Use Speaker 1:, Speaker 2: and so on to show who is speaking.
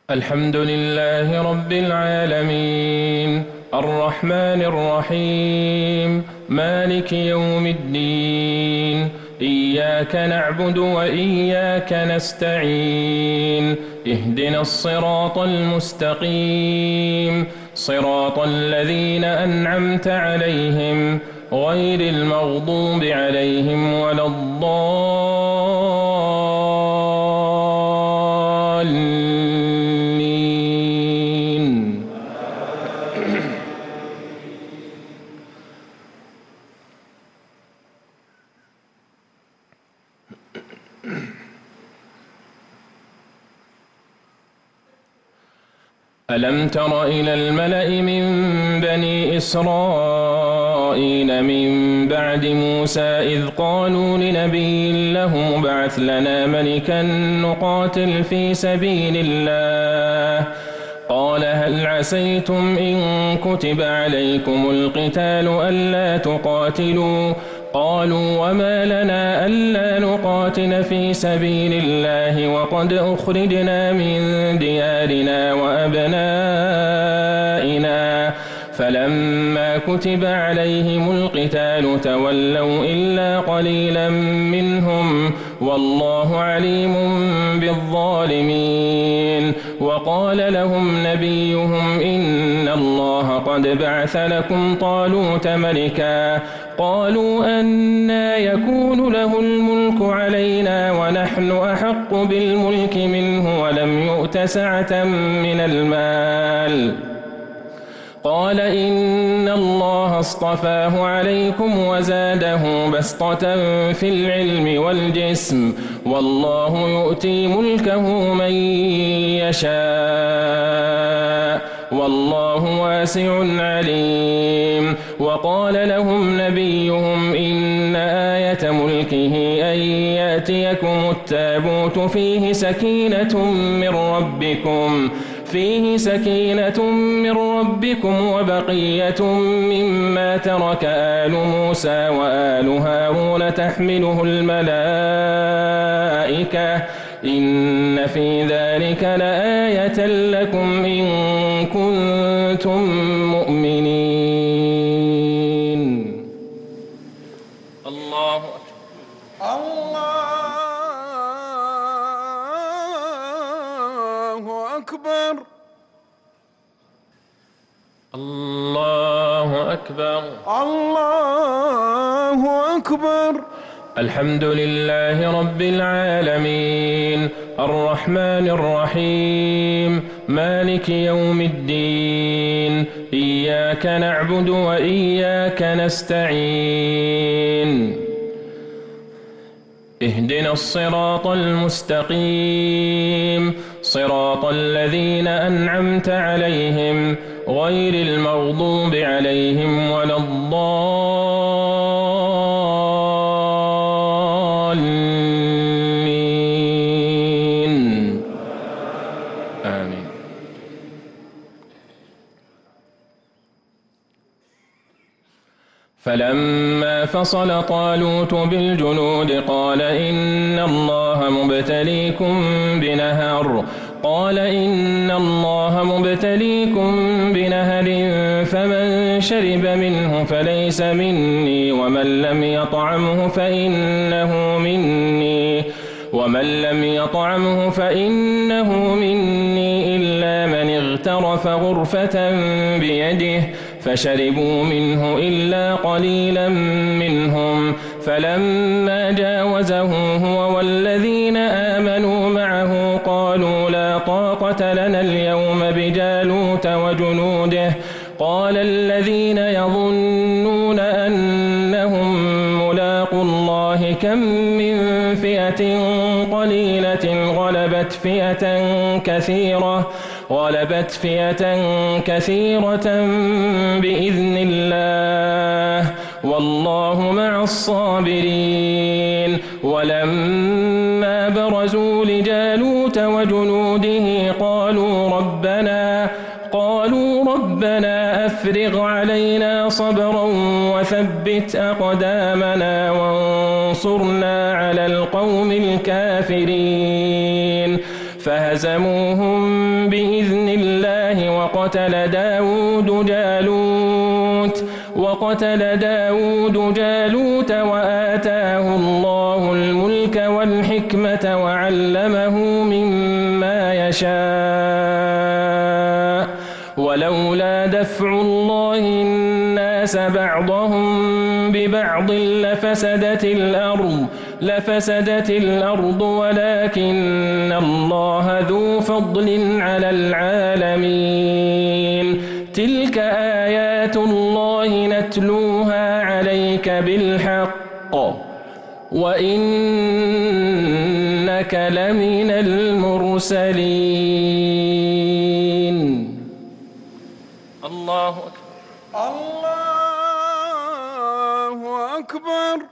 Speaker 1: الحمد لله رب العالمين الرحمن الرحيم مالك يوم الدين إياك نعبد وإياك نستعين اهدنا الصراط المستقيم صراط الذين أنعمت عليهم غير المغضوب عليهم ولا الضالين. ألم تر إلى الملأ من بني إسرائيل من بعد موسى إذ قالوا لنبي له ابعث لنا ملكا نقاتل في سبيل الله قال هل عسيتم إن كتب عليكم القتال ألا تقاتلوا قالوا وما لنا ألا نقاتل في سبيل الله وقد أخرجنا من ديارنا وأبنائنا فلما كتب عليهم القتال تولوا إلا قليلا منهم والله عليم بالظالمين. وقال لهم نبيهم إن الله قد بعث لكم طالوت ملكا قالوا أنى يكون له الملك علينا ونحن أحق بالملك منه ولم يؤت سعة من المال قال إن الله اصطفاه عليكم وزاده بسطة في العلم والجسم والله يؤتي ملكه من يشاء والله واسع عليم. وقال لهم نبيهم إن آية ملكه أن يأتيكم التابوت فيه سكينة من ربكم وبقية مما ترك آل موسى وآل هارون تحمله الملائكة إن في ذلك لآية لكم إن كنتم مؤمنين. الله أكبر. الله أكبر. الله أكبر. الحمد لله رب العالمين الرحمن الرحيم مالك يوم الدين إياك نعبد وإياك نستعين اهدنا الصراط المستقيم صراط الذين أنعمت عليهم غير المغضوب عليهم ولا الضالين آمين. فلما فصل طالوت بالجنود قال إن الله مبتليكم بنهر فمن شرب منه فليس مني ومن لم يطعمه فإنه مني إلا من اغترف غرفة بيده فشربوا منه إلا قليلا منهم فلما جاوزه هو والذين آمنوا معه قالوا لا طاقة لنا اليوم بجالوت وجنوده قال الذين يظنون أنهم ملاقو الله كم من فئة قليلة غلبت فئة كثيرة بإذن الله والله مع الصابرين. ولما برزوا لجالوت وجنوده قالوا ربنا أفرغ علينا صبرا وثبت أقدامنا وانصرنا على القوم الكافرين فهزموهم بإذن الله وقتل داود جالوت وآتاه الله الملك والحكمة وعلمه مما يشاء ولولا دفع الله الناس بعضهم ببعض لفسدت الأرض ولكن الله ذو فضل على العالمين تلك آيات الله نتلوها عليك بالحق وإنك لمن المرسلين. الله أكبر.
Speaker 2: الله أكبر.